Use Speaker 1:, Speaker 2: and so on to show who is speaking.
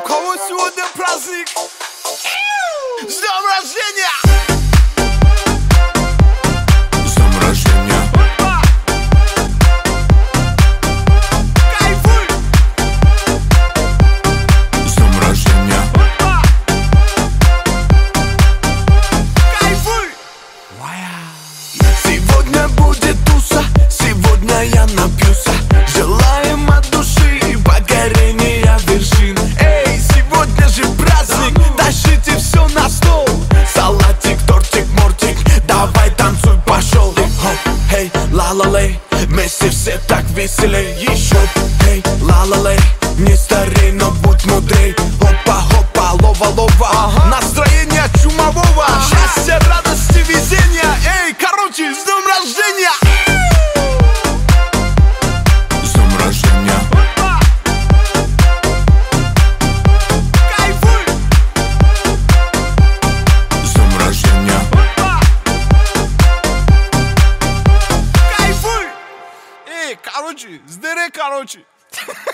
Speaker 1: кого сегодня праздник? С днем рождения!
Speaker 2: С днем рождения!
Speaker 1: Кайфуй!
Speaker 2: С днем рождения!
Speaker 1: Кайфуй!
Speaker 2: Сегодня будет туса, сегодня я напьюся. Желаем от души покорения вершин. Эй, сегодня же праздник, тащите все на стол. Салатик, тортик, мортик, давай танцуй, пошел. Хоп, эй, ла-ла-лей, вместе все так веселей. Еще, эй, ла-ла-лей, не старей, но будь мудрей. Хопа-хопа, лова-лова,
Speaker 1: Настроение чумового, счастья, радости, везения. Эй, короче, с днем рождения!
Speaker 2: с днем рождения!
Speaker 1: Кайфуй!
Speaker 2: С днем рождения!
Speaker 1: Кайфуй! Эй, короче, здорово, короче.